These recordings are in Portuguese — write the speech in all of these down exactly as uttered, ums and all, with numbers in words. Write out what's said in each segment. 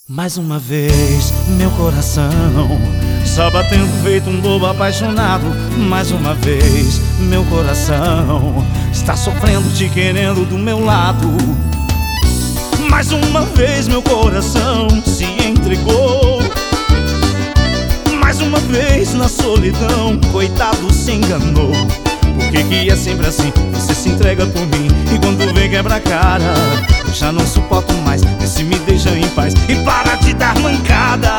Mais uma vez, meu coração só batendo feito um bobo apaixonado. Mais uma vez, meu coração está sofrendo, te querendo do meu lado. Mais uma vez, meu coração se entregou. Mais uma vez, na solidão, coitado, se enganou. Por que que é sempre assim? Você se entrega por mim e quando vem quebra a cara. Eu já não suporto mais, vê se me deixa em paz e para de dar mancada.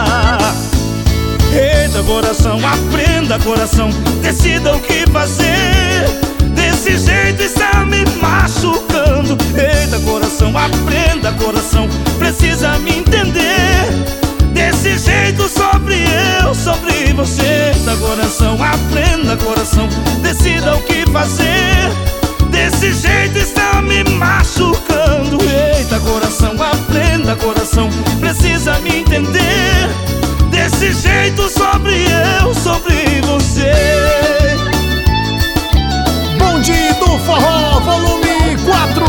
Eita coração, aprenda coração, decida o que fazer. Desse jeito está me machucando. Eita coração, aprenda coração, precisa me entender. Desse jeito sofre eu, sofre você. Eita coração, aprenda coração, decida o que fazer. Desse jeito está me machucando. Eita coração, aprenda coração, precisa me entender. Desse jeito sofre eu, sofre você. Bonde do Forró, volume quatro.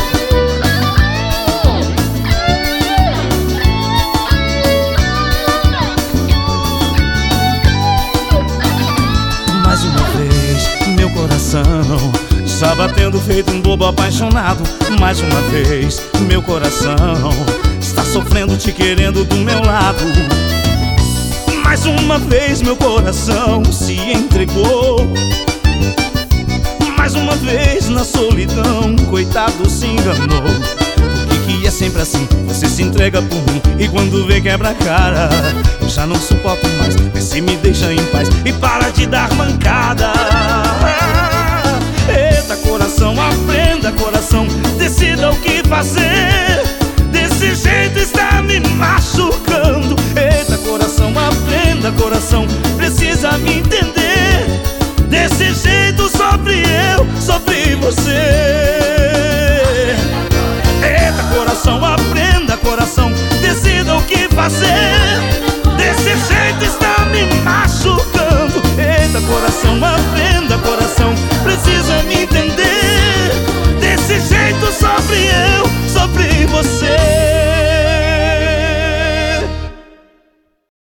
Mais uma vez, meu coração está batendo feito um bobo apaixonado. Mais uma vez, meu coração está sofrendo, te querendo do meu lado. Mais uma vez, meu coração se entregou. Mais uma vez, na solidão, coitado, se enganou. Por que que é sempre assim? Você se entrega por mim e quando vê quebra a cara. Eu já não suporto mais, vê se me deixa em paz e para de dar mancada. Eita coração, aprenda coração, decida o que fazer. Desse jeito está me machucando. Eita coração, aprenda coração, precisa me entender. Desse jeito sofre eu, sofre você. Eita coração, aprenda coração, decida o que fazer. Desse jeito está me machucando. Eita coração, aprenda